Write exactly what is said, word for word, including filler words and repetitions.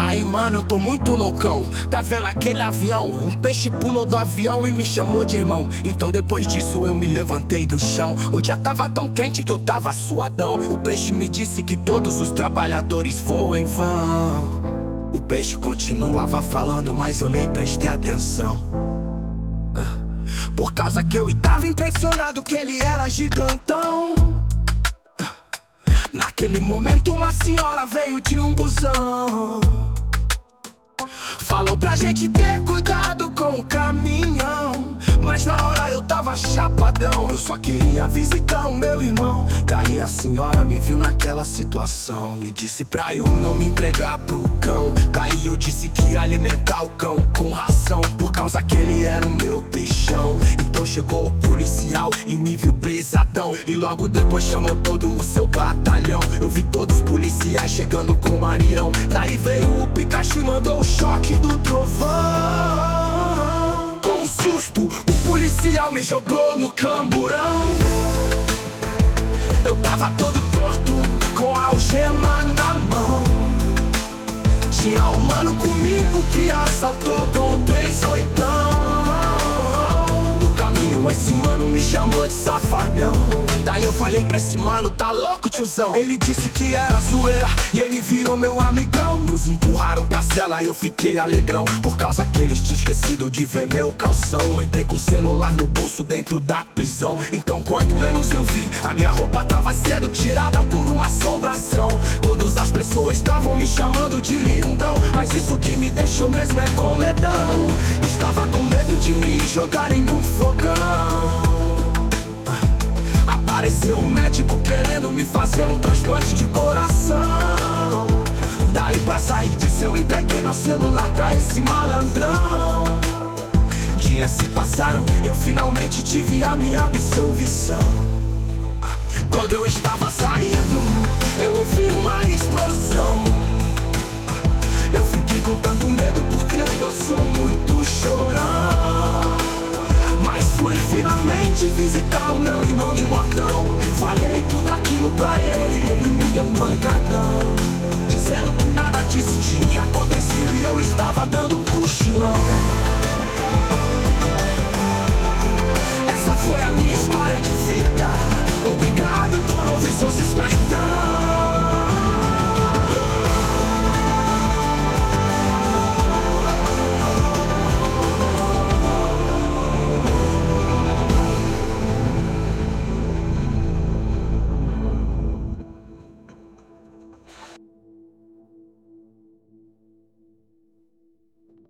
Aí mano, eu tô muito loucão. Tá vendo aquele avião? Um peixe pulou do avião e me chamou de irmão. Então depois disso eu me levantei do chão. O dia tava tão quente que eu tava suadão. O peixe me disse que todos os trabalhadores voam em vão. O peixe continuava falando, mas eu nem prestei atenção. Por causa que eu tava impressionado que ele era gigantão. Naquele momento uma senhora veio de um busão. Falou pra gente ter cuidado com o caminhão. Mas na hora eu tava chapadão. Eu só queria visitar o meu irmão. Daí a senhora me viu naquela situação e disse pra eu não me entregar pro cão. Daí eu disse que ia alimentar o cão com ração, por causa que ele era o meu peixão. Então chegou o policial e me viu brisadão. E logo depois chamou todo o seu batalhão. Eu vi todos os policiais chegando com marião. Daí veio o Pikachu e mandou o choque do trovão. Com um susto, o policial me jogou no camburão. Eu tava todo torto, com a algema na mão. Tinha um mano comigo que assaltou com três oitão. No caminho esse mano me chamou de safadão. Daí eu falei pra esse mano, tá louco tiozão? Ele disse que era zoeira e ele virou meu amigão. Nos empurraram pra cela e eu fiquei alegrão, por causa que eles tinham esquecido de ver meu calção. Eu entrei com o celular no bolso dentro da prisão. Então quando menos eu vi, a minha roupa tava sendo tirada por uma assombração. Todas as pessoas estavam me chamando de lindão, mas isso que me deixou mesmo é com medão. Estava com medo de me jogarem no fogão. Apareceu um médico querendo me fazer um transplante de coração. Daí pra sair disso eu entreguei meu celular pra esse malandrão. Dias se passaram, eu finalmente tive a minha absolvição. Quando eu estava saindo, eu ouvi uma explosão. Eu fiquei com tanto medo porque eu sou muito chorão. Mas fui finalmente visitar o meu irmão de mortão. Falei tudo aquilo pra ele e ele me deu um pancadão, dizendo que nada disso tinha acontecido e eu estava dando um cochilão.